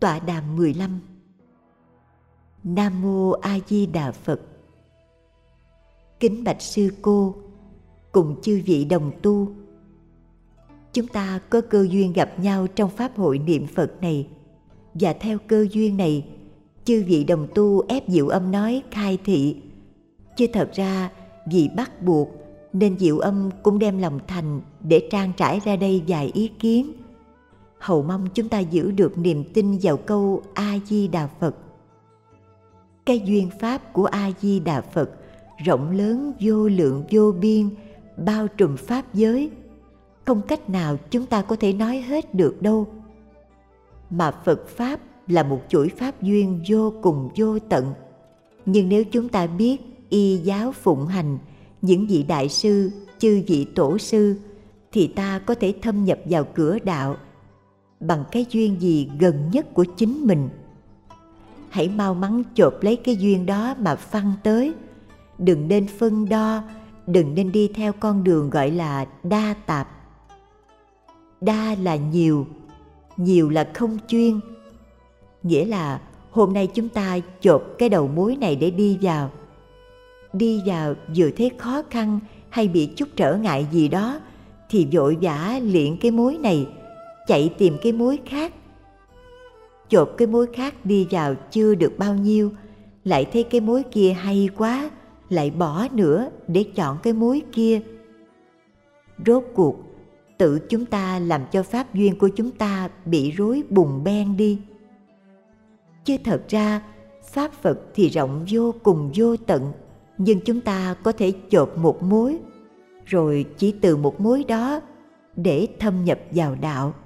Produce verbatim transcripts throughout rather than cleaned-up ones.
Tọa đàm mười lăm. Nam Mô A Di Đà Phật. Kính bạch sư cô cùng chư vị đồng tu, chúng ta có cơ duyên gặp nhau trong pháp hội niệm Phật này, và theo cơ duyên này, chư vị đồng tu ép Diệu Âm nói khai thị, chứ thật ra vì bắt buộc nên Diệu Âm cũng đem lòng thành để trang trải ra đây vài ý kiến. Hầu mong chúng ta giữ được niềm tin vào câu A Di Đà Phật. Cái duyên pháp của A Di Đà Phật rộng lớn vô lượng vô biên, bao trùm pháp giới, không cách nào chúng ta có thể nói hết được đâu. Mà Phật pháp là một chuỗi pháp duyên vô cùng vô tận. Nhưng nếu chúng ta biết y giáo phụng hành những vị đại sư, chư vị tổ sư, thì ta có thể thâm nhập vào cửa đạo bằng cái duyên gì gần nhất của chính mình. Hãy mau mắn chộp lấy cái duyên đó mà phăng tới. Đừng nên phân đo, đừng nên đi theo con đường gọi là đa tạp. Đa là nhiều, nhiều là không chuyên. Nghĩa là hôm nay chúng ta chộp cái đầu mối này để đi vào. Đi vào vừa thấy khó khăn hay bị chút trở ngại gì đó thì vội vã liệng cái mối này, chạy tìm cái mối khác. Chộp cái mối khác đi vào chưa được bao nhiêu, lại thấy cái mối kia hay quá, lại bỏ nữa để chọn cái mối kia. Rốt cuộc, tự chúng ta làm cho pháp duyên của chúng ta bị rối bùng beng đi. Chứ thật ra, pháp Phật thì rộng vô cùng vô tận, nhưng chúng ta có thể chộp một mối, rồi chỉ từ một mối đó để thâm nhập vào đạo.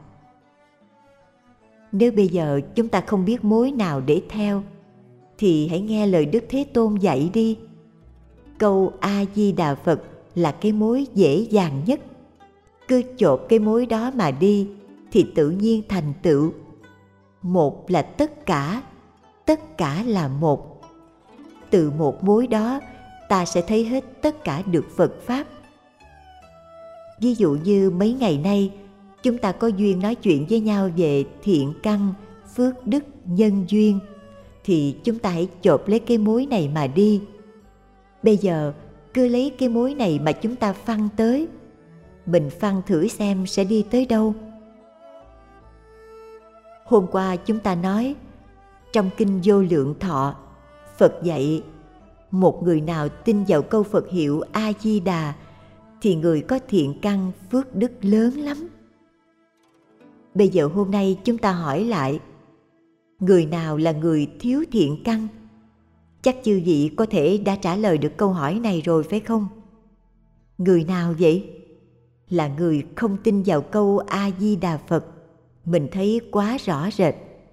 Nếu bây giờ chúng ta không biết mối nào để theo, thì hãy nghe lời Đức Thế Tôn dạy đi. Câu A Di Đà Phật là cái mối dễ dàng nhất. Cứ chộp cái mối đó mà đi thì tự nhiên thành tựu. Một là tất cả, tất cả là một. Từ một mối đó ta sẽ thấy hết tất cả được Phật Pháp. Ví dụ như mấy ngày nay chúng ta có duyên nói chuyện với nhau về thiện căn, phước đức, nhân duyên, thì chúng ta hãy chộp lấy cái mối này mà đi. Bây giờ cứ lấy cái mối này mà chúng ta phăng tới. Mình phăng thử xem sẽ đi tới đâu. Hôm qua chúng ta nói, trong Kinh Vô Lượng Thọ, Phật dạy, một người nào tin vào câu Phật hiệu A-di-đà thì người có thiện căn phước đức lớn lắm. Bây giờ hôm nay chúng ta hỏi lại, người nào là người thiếu thiện căn? Chắc chư vị có thể đã trả lời được câu hỏi này rồi phải không? Người nào vậy? Là người không tin vào câu A-di-đà Phật. Mình thấy quá rõ rệt.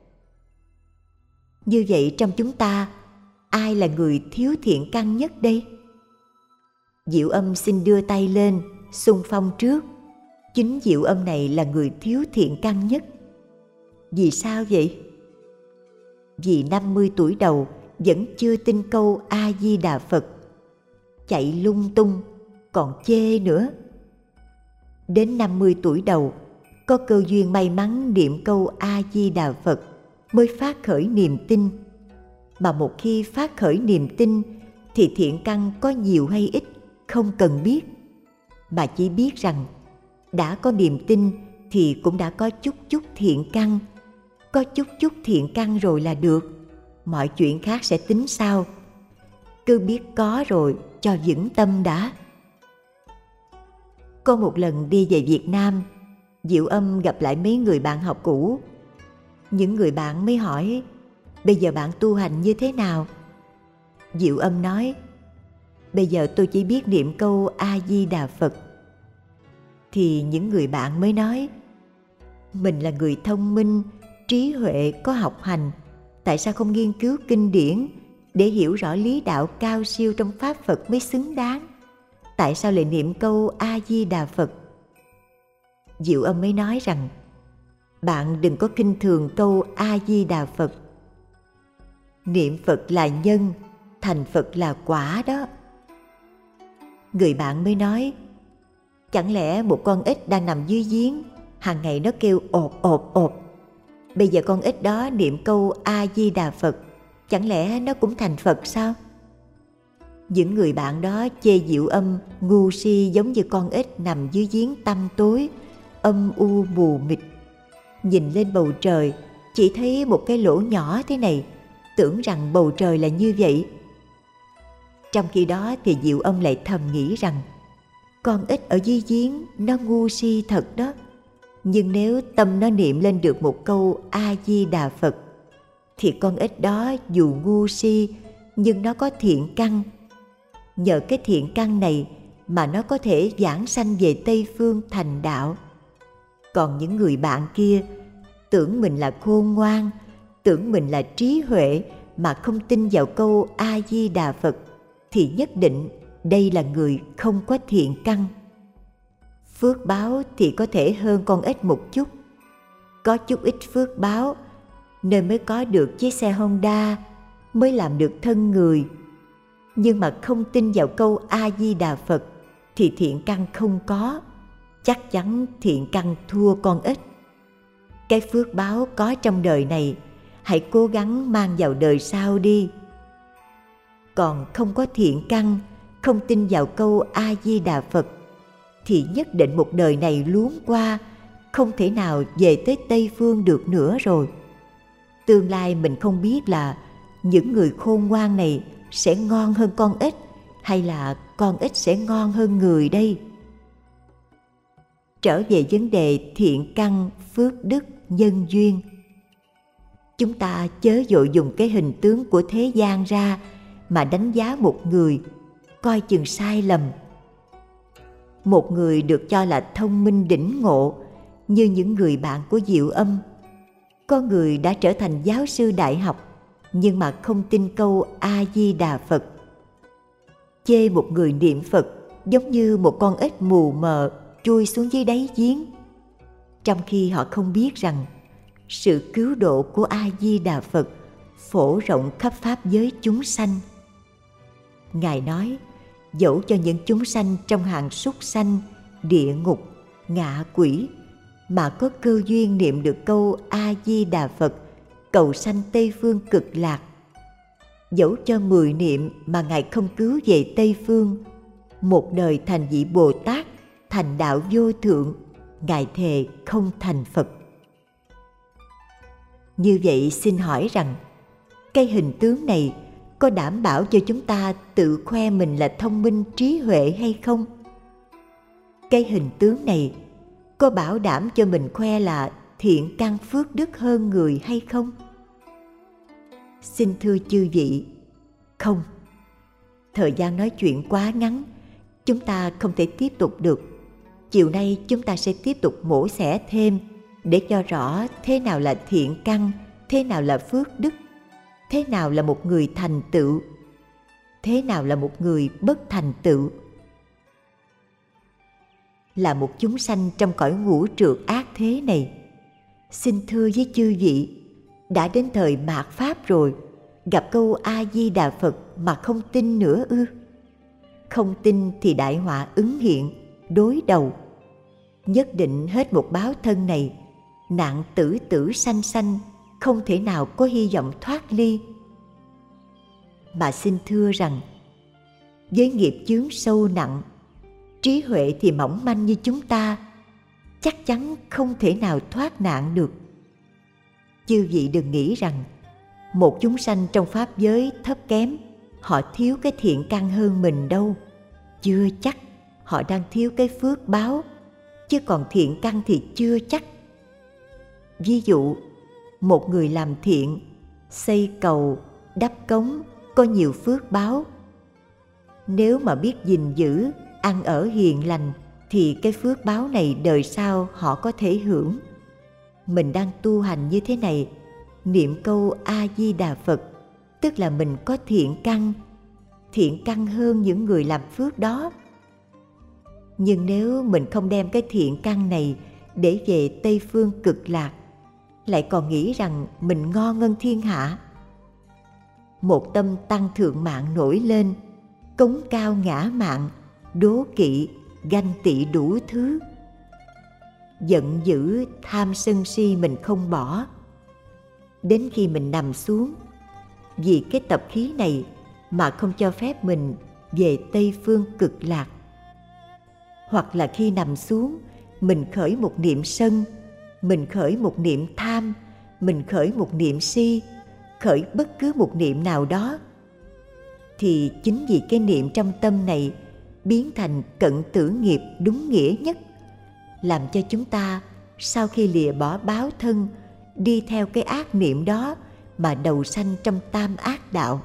Như vậy trong chúng ta, ai là người thiếu thiện căn nhất đây? Diệu Âm xin đưa tay lên, xung phong trước. Chính Diệu Âm này là người thiếu thiện căn nhất. Vì sao vậy? Vì năm mươi tuổi đầu vẫn chưa tin câu A-di-đà Phật. Chạy lung tung, còn chê nữa. Đến năm mươi tuổi đầu, có cơ duyên may mắn niệm câu A-di-đà Phật mới phát khởi niềm tin. Mà một khi phát khởi niềm tin thì thiện căn có nhiều hay ít không cần biết, mà chỉ biết rằng đã có niềm tin thì cũng đã có chút chút thiện căn. Có chút chút thiện căn rồi là được, mọi chuyện khác sẽ tính sau. Cứ biết có rồi cho vững tâm đã. Có một lần đi về Việt Nam, Diệu Âm gặp lại mấy người bạn học cũ. Những người bạn mới hỏi, bây giờ bạn tu hành như thế nào? Diệu Âm nói, bây giờ tôi chỉ biết niệm câu A-di-đà Phật. Thì những người bạn mới nói, mình là người thông minh, trí huệ, có học hành, tại sao không nghiên cứu kinh điển để hiểu rõ lý đạo cao siêu trong Pháp Phật mới xứng đáng? Tại sao lại niệm câu A-di-đà Phật? Diệu Âm mới nói rằng, bạn đừng có khinh thường câu A-di-đà Phật. Niệm Phật là nhân, thành Phật là quả đó. Người bạn mới nói, chẳng lẽ một con ếch đang nằm dưới giếng, hàng ngày nó kêu ộp ộp ộp, Bây giờ con ếch đó niệm câu A-di-đà Phật, chẳng lẽ nó cũng thành Phật sao? Những người bạn đó chê Diệu Âm ngu si giống như con ếch nằm dưới giếng tăm tối, âm u mù mịt. Nhìn lên bầu trời, chỉ thấy một cái lỗ nhỏ thế này, tưởng rằng bầu trời là như vậy. Trong khi đó thì Diệu Âm lại thầm nghĩ rằng, con ếch ở dưới giếng nó ngu si thật đó. Nhưng nếu tâm nó niệm lên được một câu A-di-đà Phật, thì con ếch đó dù ngu si nhưng nó có thiện căn. Nhờ cái thiện căn này mà nó có thể vãng sanh về Tây Phương thành đạo. Còn những người bạn kia tưởng mình là khôn ngoan, tưởng mình là trí huệ mà không tin vào câu A-di-đà Phật, thì nhất định đây là người không có thiện căn. Phước báo thì có thể hơn con ếch một chút. Có chút ít phước báo nên mới có được chiếc xe Honda, mới làm được thân người. Nhưng mà không tin vào câu A-di-đà Phật thì thiện căn không có. Chắc chắn thiện căn thua con ếch. Cái phước báo có trong đời này, hãy cố gắng mang vào đời sau đi. Còn không có thiện căn, không tin vào câu A-di-đà Phật, thì nhất định một đời này luống qua, không thể nào về tới Tây Phương được nữa rồi. Tương lai mình không biết là những người khôn ngoan này sẽ ngon hơn con ếch, hay là con ếch sẽ ngon hơn người đây. Trở về vấn đề thiện căn, phước đức, nhân duyên. Chúng ta chớ vội dùng cái hình tướng của thế gian ra mà đánh giá một người, coi chừng sai lầm. Một người được cho là thông minh đỉnh ngộ như những người bạn của Diệu Âm. Có người đã trở thành giáo sư đại học nhưng mà không tin câu A-di-đà Phật. Chê một người niệm Phật giống như một con ếch mù mờ chui xuống dưới đáy giếng, trong khi họ không biết rằng sự cứu độ của A-di-đà Phật phổ rộng khắp pháp giới chúng sanh. Ngài nói, dẫu cho những chúng sanh trong hàng súc sanh, địa ngục, ngạ quỷ mà có cơ duyên niệm được câu A-di-đà Phật, cầu sanh Tây Phương cực lạc, dẫu cho mười niệm mà Ngài không cứu về Tây Phương, một đời thành vị Bồ Tát, thành đạo vô thượng, Ngài thề không thành Phật. Như vậy xin hỏi rằng, cái hình tướng này có đảm bảo cho chúng ta tự khoe mình là thông minh trí huệ hay không? Cái hình tướng này có bảo đảm cho mình khoe là thiện căn phước đức hơn người hay không? Xin thưa chư vị, không. Thời gian nói chuyện quá ngắn, chúng ta không thể tiếp tục được. Chiều nay chúng ta sẽ tiếp tục mổ xẻ thêm để cho rõ thế nào là thiện căn, thế nào là phước đức, thế nào là một người thành tựu, thế nào là một người bất thành tựu. Là một chúng sanh trong cõi ngũ trượt ác thế này, xin thưa với chư vị, đã đến thời mạt Pháp rồi, gặp câu A-di-đà Phật mà không tin nữa ư? Không tin thì đại họa ứng hiện, đối đầu. Nhất định hết một báo thân này, nạn tử tử sanh sanh, không thể nào có hy vọng thoát ly. Mà xin thưa rằng, với nghiệp chướng sâu nặng, trí huệ thì mỏng manh như chúng ta, chắc chắn không thể nào thoát nạn được. Chư vị đừng nghĩ rằng một chúng sanh trong pháp giới thấp kém, họ thiếu cái thiện căn hơn mình đâu. Chưa chắc, họ đang thiếu cái phước báo, chứ còn thiện căn thì chưa chắc. Ví dụ, một người làm thiện, xây cầu, đắp cống, có nhiều phước báo. Nếu mà biết gìn giữ, ăn ở hiền lành, thì cái phước báo này đời sau họ có thể hưởng. Mình đang tu hành như thế này, niệm câu A-di-đà Phật, tức là mình có thiện căn, thiện căn hơn những người làm phước đó. Nhưng nếu mình không đem cái thiện căn này để về Tây Phương cực lạc, lại còn nghĩ rằng mình ngon hơn thiên hạ, một tâm tăng thượng mạng nổi lên, cống cao ngã mạn, đố kỵ, ganh tị đủ thứ. Giận dữ, tham sân si mình không bỏ, đến khi mình nằm xuống, vì cái tập khí này mà không cho phép mình về Tây Phương Cực Lạc. Hoặc là khi nằm xuống, mình khởi một niệm sân, mình khởi một niệm tham, mình khởi một niệm si, khởi bất cứ một niệm nào đó, thì chính vì cái niệm trong tâm này biến thành cận tử nghiệp đúng nghĩa nhất, làm cho chúng ta sau khi lìa bỏ báo thân, đi theo cái ác niệm đó mà đầu sanh trong tam ác đạo.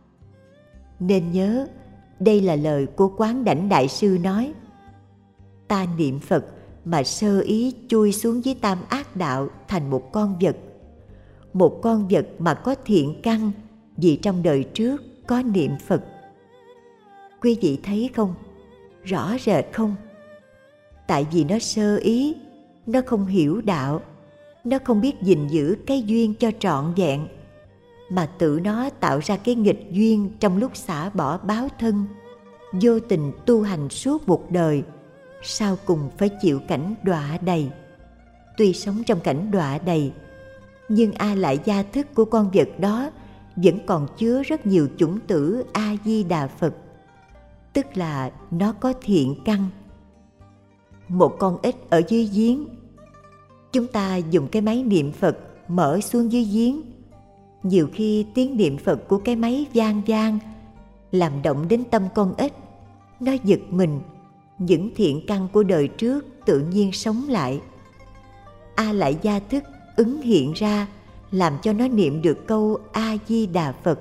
Nên nhớ, đây là lời của Quán Đảnh Đại Sư nói: ta niệm Phật mà sơ ý chui xuống dưới tam ác đạo thành một con vật. Một con vật mà có thiện căn vì trong đời trước có niệm Phật. Quý vị thấy không? Rõ rệt không? Tại vì nó sơ ý, nó không hiểu đạo, nó không biết gìn giữ cái duyên cho trọn vẹn, mà tự nó tạo ra cái nghịch duyên trong lúc xả bỏ báo thân, vô tình tu hành suốt một đời, sau cùng phải chịu cảnh đọa đầy. Tuy sống trong cảnh đọa đầy, nhưng A Lại gia thức của con vật đó vẫn còn chứa rất nhiều chủng tử A Di Đà Phật, tức là nó có thiện căn. Một con ếch ở dưới giếng, chúng ta dùng cái máy niệm Phật mở xuống dưới giếng, nhiều khi tiếng niệm Phật của cái máy vang vang làm động đến tâm con ếch, nó giật mình, những thiện căn của đời trước tự nhiên sống lại. A Lại gia thức ứng hiện ra làm cho nó niệm được câu A Di Đà Phật.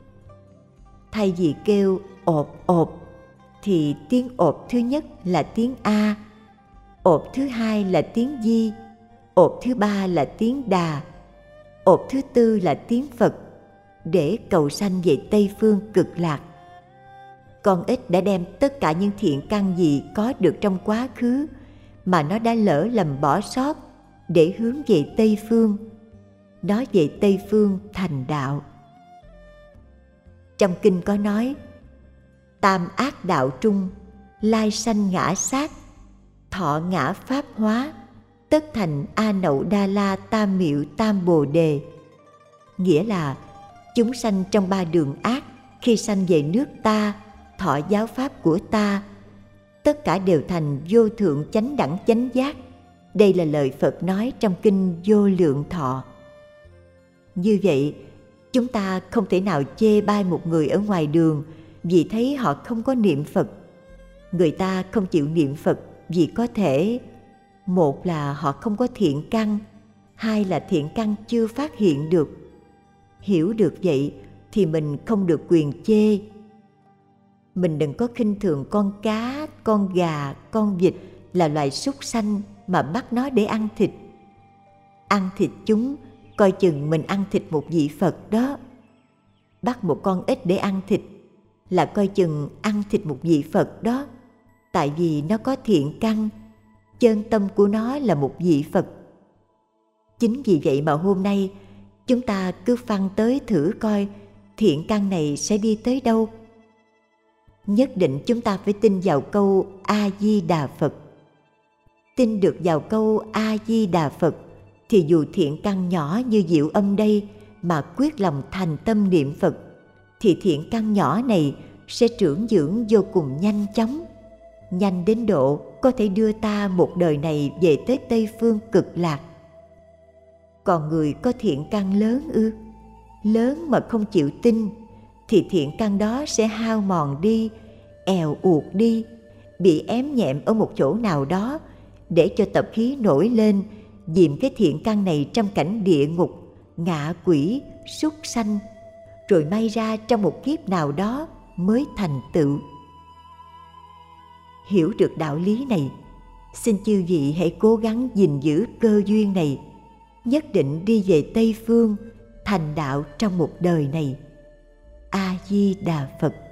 Thay vì kêu ộp ộp thì tiếng ộp thứ nhất là tiếng A, ộp thứ hai là tiếng Di, ộp thứ ba là tiếng Đà, ộp thứ tư là tiếng Phật, để cầu sanh về Tây Phương Cực Lạc. Con ếch đã đem tất cả những thiện căn gì có được trong quá khứ mà nó đã lỡ lầm bỏ sót để hướng về Tây Phương. Nó về Tây Phương thành đạo. Trong kinh có nói: tam ác đạo trung, lai sanh ngã sát, thọ ngã pháp hóa, tất thành A Nậu Đa La Tam Miệu Tam Bồ Đề. Nghĩa là chúng sanh trong ba đường ác, khi sanh về nước ta, thọ giáo pháp của ta, tất cả đều thành vô thượng chánh đẳng chánh giác. Đây là lời Phật nói trong kinh Vô Lượng Thọ. Như vậy, chúng ta không thể nào chê bai một người ở ngoài đường vì thấy họ không có niệm Phật. Người ta không chịu niệm Phật vì có thể, một là họ không có thiện căn, hai là thiện căn chưa phát hiện được. Hiểu được vậy thì mình không được quyền chê. Mình đừng có khinh thường con cá, con gà, con vịt là loài súc sanh mà bắt nó để ăn thịt. Ăn thịt chúng, coi chừng mình ăn thịt một vị Phật đó. Bắt một con ếch để ăn thịt là coi chừng ăn thịt một vị Phật đó. Tại vì nó có thiện căn, chân tâm của nó là một vị Phật. Chính vì vậy mà hôm nay chúng ta cứ phăng tới thử coi thiện căn này sẽ đi tới đâu. Nhất định chúng ta phải tin vào câu A-di-đà Phật. Tin được vào câu A-di-đà Phật thì dù thiện căn nhỏ như Diệu Âm đây mà quyết lòng thành tâm niệm Phật, thì thiện căn nhỏ này sẽ trưởng dưỡng vô cùng nhanh chóng, nhanh đến độ có thể đưa ta một đời này về tới Tây Phương Cực Lạc. Còn người có thiện căn lớn ư? Lớn mà không chịu tin, thì thiện căn đó sẽ hao mòn đi, èo uột đi, bị ém nhẹm ở một chỗ nào đó, để cho tập khí nổi lên, dìm cái thiện căn này trong cảnh địa ngục, ngạ quỷ, súc sanh, rồi may ra trong một kiếp nào đó mới thành tựu. Hiểu được đạo lý này, xin chư vị hãy cố gắng gìn giữ cơ duyên này, nhất định đi về Tây Phương, thành đạo trong một đời này. A Di Đà Phật.